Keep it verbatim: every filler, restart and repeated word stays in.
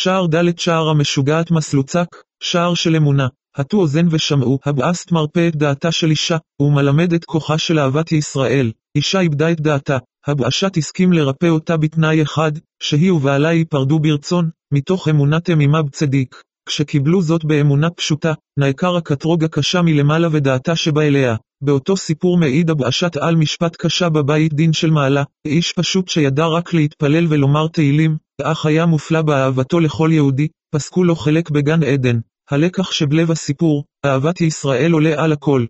שער ד' שער המשוגעת מסלוצק, שער של אמונה. הטו אוזן ושמעו, הבאסת מרפא את דעתה של אישה, ומלמד את כוחה של אהבת ישראל. אישה איבדה את דעתה, הבאשה תסכים לרפא אותה בתנאי אחד, שהיא ובעלה ייפרדו ברצון, מתוך אמונת אמימה בצדיק. כשקיבלו זאת באמונה פשוטה, נעקר הקטרוג הקשה מלמעלה ודעתה שבא אליה. באותו סיפור מעיד הבאשת על משפט קשה בבית דין של מעלה, איש פשוט שידע רק להתפלל ולומר תהילים, אך היה מופלא באהבתו לכל יהודי, פסקו לו חלק בגן עדן. הלקח שבלב הסיפור, אהבת ישראל עולה על הכל.